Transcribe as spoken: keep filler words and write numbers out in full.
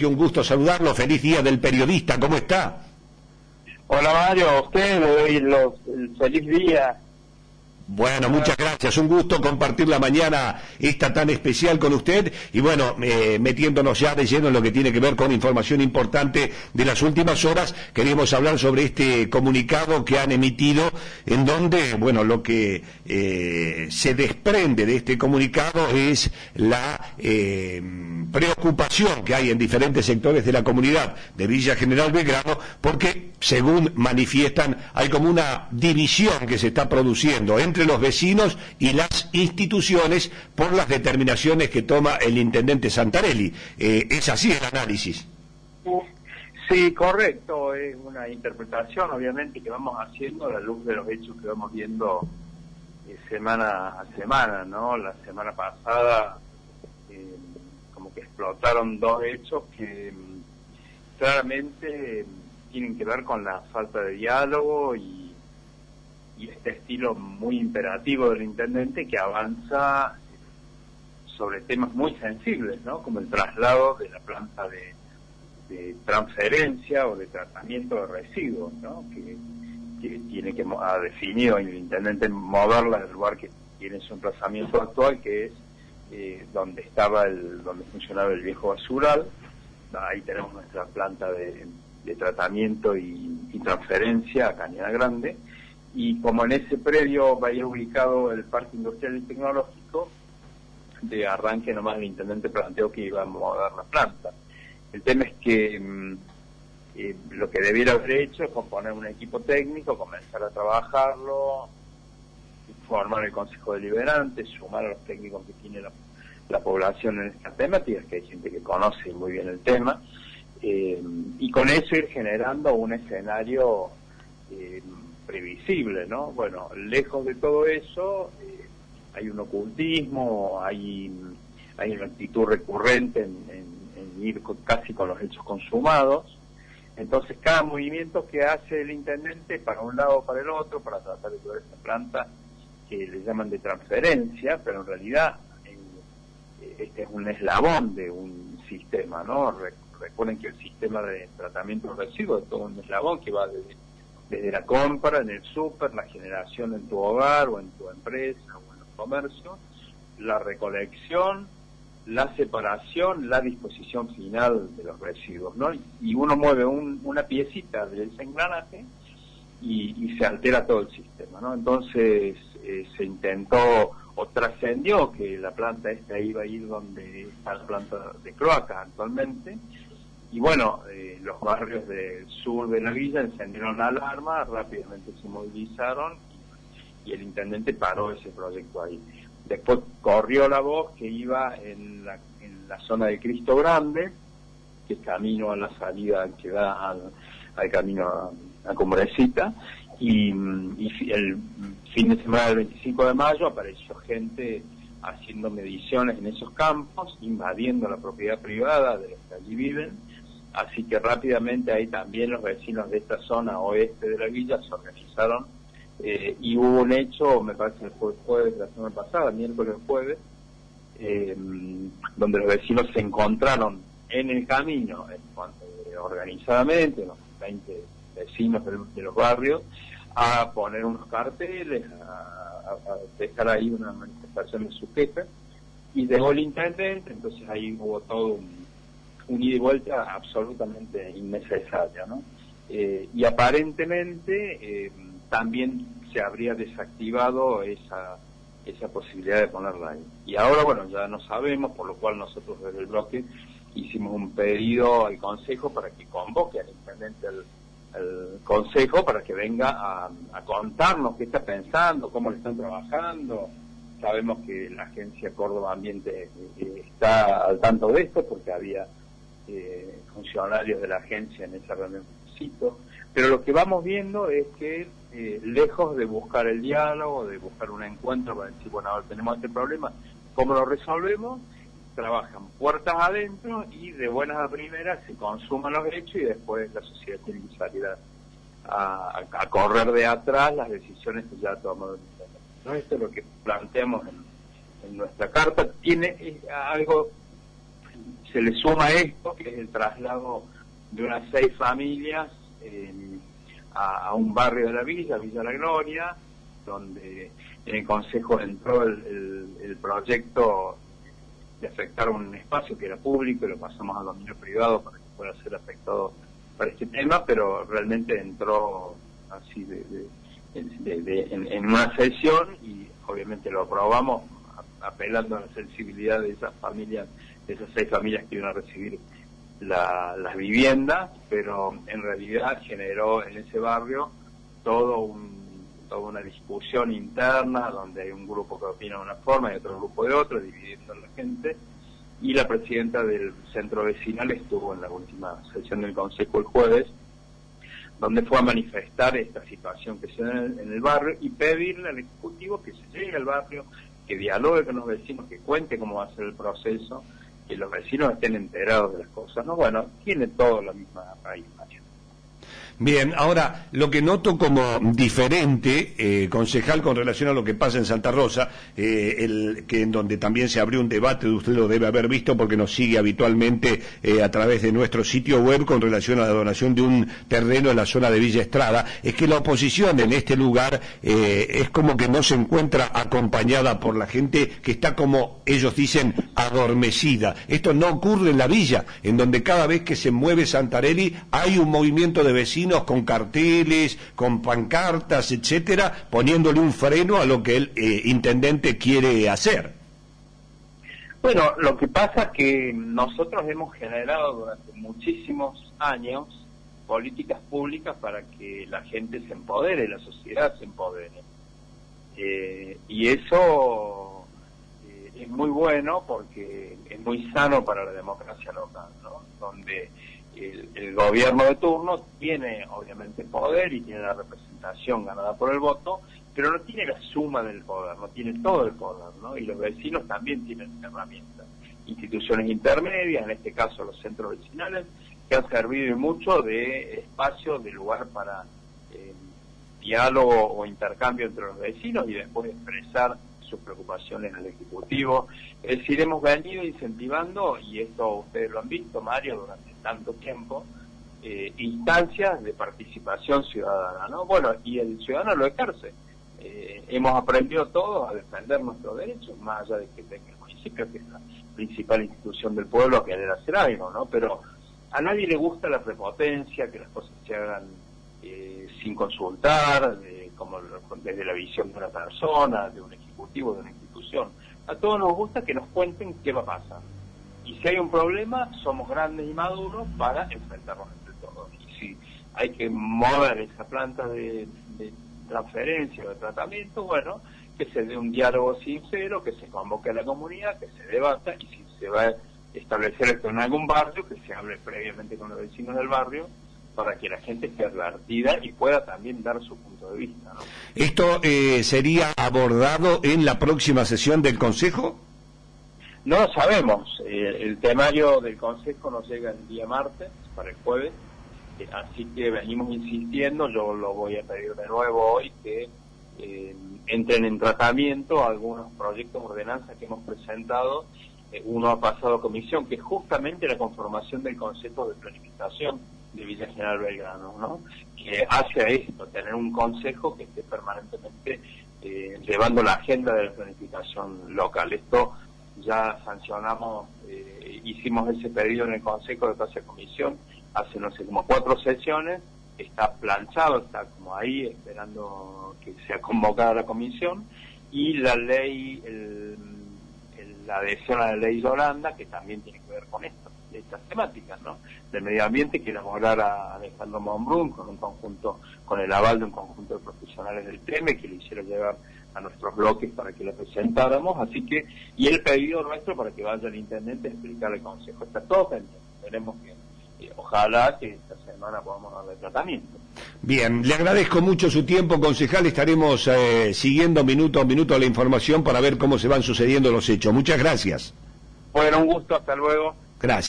Que un gusto saludarlo. Feliz Día del Periodista. ¿Cómo está? Hola Mario, a usted le doy los, el feliz día. Bueno, muchas gracias. Un gusto compartir la mañana esta tan especial con usted y bueno, eh, metiéndonos ya de lleno en lo que tiene que ver con información importante de las últimas horas, queríamos hablar sobre este comunicado que han emitido en donde, bueno, lo que eh, se desprende de este comunicado es la eh, preocupación que hay en diferentes sectores de la comunidad de Villa General Belgrano porque, según manifiestan, hay como una división que se está produciendo entre los vecinos y las instituciones por las determinaciones que toma el intendente Santarelli. Eh, ¿Es así el análisis? Sí, correcto. Es una interpretación, obviamente, que vamos haciendo a la luz de los hechos que vamos viendo eh, semana a semana, ¿no? La semana pasada eh, como que explotaron dos hechos que mm, claramente eh, tienen que ver con la falta de diálogo y y este estilo muy imperativo del intendente que avanza sobre temas muy sensibles, ¿no? Como el traslado de la planta de, de transferencia o de tratamiento de residuos, ¿no? Que, que tiene que ha definido el intendente moverla del lugar que tiene su emplazamiento actual, que es eh, donde estaba el, donde funcionaba el viejo basural. Ahí tenemos nuestra planta de, de tratamiento y, y transferencia a Cañada Grande. Y como en ese predio va a ir ubicado el Parque Industrial y Tecnológico, de arranque nomás el intendente planteó que iba a mover la planta. El tema es que mm, eh, lo que debiera haber hecho es componer un equipo técnico, comenzar a trabajarlo, formar el Consejo Deliberante, sumar a los técnicos que tiene la, la población en estas temáticas, que hay gente que conoce muy bien el tema, eh, y con eso ir generando un escenario eh, previsible, ¿no? Bueno, lejos de todo eso, eh, hay un ocultismo, hay, hay una actitud recurrente en, en, en ir con, casi con los hechos consumados. Entonces, cada movimiento que hace el intendente para un lado o para el otro, para tratar de llevar esta planta que le llaman de transferencia, pero en realidad eh, este es un eslabón de un sistema, ¿no? Recuerden que el sistema de tratamiento de residuos es todo un eslabón que va desde desde la compra en el súper, la generación en tu hogar o en tu empresa o en los comercios, la recolección, la separación, la disposición final de los residuos, ¿no? Y uno mueve un, una piecita del engranaje y, y se altera todo el sistema, ¿no? Entonces eh, se intentó o trascendió que la planta esta iba a ir donde está la planta de cloacas actualmente. Y bueno, eh, los barrios del sur de la villa encendieron la alarma, rápidamente se movilizaron y, y el intendente paró ese proyecto ahí. Después corrió la voz que iba en la, en la zona de Cristo Grande, que es camino a la salida que da al, al camino a, a Cumbrecita, y, y el fin de semana del veinticinco de mayo apareció gente haciendo mediciones en esos campos, invadiendo la propiedad privada de los que allí viven. Así que rápidamente ahí también los vecinos de esta zona oeste de la villa se organizaron eh, y hubo un hecho, me parece que fue jueves de la semana pasada, miércoles o jueves, eh, donde los vecinos se encontraron en el camino, eh, organizadamente, los veinte vecinos de, de los barrios, a poner unos carteles, a, a, a dejar ahí una manifestación de su jefe, y llegó el intendente, entonces ahí hubo todo un un ida y vuelta absolutamente innecesaria, ¿no? Eh, y aparentemente eh, también se habría desactivado esa esa posibilidad de ponerla ahí. Y ahora, bueno, ya no sabemos, por lo cual nosotros desde el bloque hicimos un pedido al Consejo para que convoque al intendente al, al Consejo para que venga a, a contarnos qué está pensando, cómo le están trabajando. Sabemos que la agencia Córdoba Ambiente eh, está al tanto de esto porque había Eh, funcionarios de la agencia en esa reunión, pero lo que vamos viendo es que eh, lejos de buscar el diálogo, de buscar un encuentro para decir, bueno, ahora tenemos este problema, ¿cómo lo resolvemos? Trabajan puertas adentro y de buenas a primeras se consuman los hechos y después la sociedad tiene que salir a, a, a correr de atrás las decisiones que ya ha tomado el intendente. ¿No? Esto es lo que planteamos en, en nuestra carta. Tiene eh, algo se le suma esto, que es el traslado de unas seis familias eh, a, a un barrio de la villa, Villa La Gloria, donde en el Consejo entró el, el, el proyecto de afectar un espacio que era público y lo pasamos al dominio privado para que pueda ser afectado para este tema, pero realmente entró así de, de, de, de, en, en una sesión y obviamente lo aprobamos apelando a la sensibilidad de esas familias, de esas seis familias que iban a recibir la, las viviendas, pero en realidad generó en ese barrio todo un, toda una discusión interna donde hay un grupo que opina de una forma y otro grupo de otra, dividiendo a la gente, y la presidenta del centro vecinal estuvo en la última sesión del Consejo el jueves, donde fue a manifestar esta situación que se da en el, en el barrio y pedirle al Ejecutivo que se llegue al barrio, que dialogue con los vecinos, que cuente cómo va a ser el proceso, que los vecinos estén enterados de las cosas. No, bueno, tiene todo la misma raíz, Mario. Bien, ahora, lo que noto como diferente, eh, concejal, con relación a lo que pasa en Santa Rosa, eh, el, que en donde también se abrió un debate, usted lo debe haber visto porque nos sigue habitualmente eh, a través de nuestro sitio web con relación a la donación de un terreno en la zona de Villa Estrada, es que la oposición en este lugar eh, es como que no se encuentra acompañada por la gente que está, como ellos dicen, adormecida. Esto no ocurre en la villa, en donde cada vez que se mueve Santarelli hay un movimiento de vecinos con carteles, con pancartas, etcétera, poniéndole un freno a lo que el eh, intendente quiere hacer. Bueno, lo que pasa es que nosotros hemos generado durante muchísimos años políticas públicas para que la gente se empodere, la sociedad se empodere. Eh, y eso eh, es muy bueno porque es muy sano para la democracia local, ¿no? Donde El, el gobierno de turno tiene obviamente poder y tiene la representación ganada por el voto, pero no tiene la suma del poder, no tiene todo el poder, ¿no? Y los vecinos también tienen herramientas, instituciones intermedias, en este caso los centros vecinales, que han servido mucho de espacio, de lugar para eh, diálogo o intercambio entre los vecinos y después expresar sus preocupaciones al Ejecutivo. Es decir, hemos venido incentivando, y esto ustedes lo han visto, Mario, durante tanto tiempo, eh, instancias de participación ciudadana, ¿no? Bueno, y el ciudadano lo ejerce. Eh, hemos aprendido todos a defender nuestros derechos, más allá de que tenga el municipio, que es la principal institución del pueblo, a querer hacer algo, ¿no? Pero a nadie le gusta la prepotencia, que las cosas se hagan eh, sin consultar, de, como desde la visión de una persona, de un ejecutivo, de una institución. A todos nos gusta que nos cuenten qué va a pasar. Y si hay un problema, somos grandes y maduros para enfrentarnos entre todos. Y si hay que mover esa planta de, de transferencia o de tratamiento, bueno, que se dé un diálogo sincero, que se convoque a la comunidad, que se debata, y si se va a establecer esto en algún barrio, que se hable previamente con los vecinos del barrio, para que la gente esté advertida y pueda también dar su punto de vista, ¿no? ¿Esto eh, sería abordado en la próxima sesión del Consejo? No lo sabemos. Eh, el temario del Consejo nos llega el día martes, para el jueves, eh, así que venimos insistiendo, yo lo voy a pedir de nuevo hoy, que eh, entren en tratamiento algunos proyectos de ordenanza que hemos presentado. Eh, uno ha pasado a comisión, que es justamente la conformación del Consejo de Planificación de Villa General Belgrano, ¿no? Que hace a esto, tener un consejo que esté permanentemente eh, llevando la agenda de la planificación local. Esto ya sancionamos, eh, hicimos ese pedido en el Consejo de Pase a Comisión hace, no sé, como cuatro sesiones, está planchado, está como ahí, esperando que sea convocada la comisión, y la ley, el, el, la adhesión a la ley Yolanda, que también tiene que ver con esto, estas temáticas, ¿no? Del medio ambiente, que elaborar a Alejandro Monbrun con un conjunto, con el aval de un conjunto de profesionales del T E M E, que le hicieron llegar a nuestros bloques para que lo presentáramos, así que, y el pedido nuestro para que vaya el intendente a explicarle al consejo. Está todo pendiente, tenemos que, eh, ojalá que esta semana podamos darle tratamiento. Bien, le agradezco mucho su tiempo, concejal, estaremos eh, siguiendo minuto a minuto la información para ver cómo se van sucediendo los hechos. Muchas gracias. Bueno, un gusto, hasta luego. Gracias.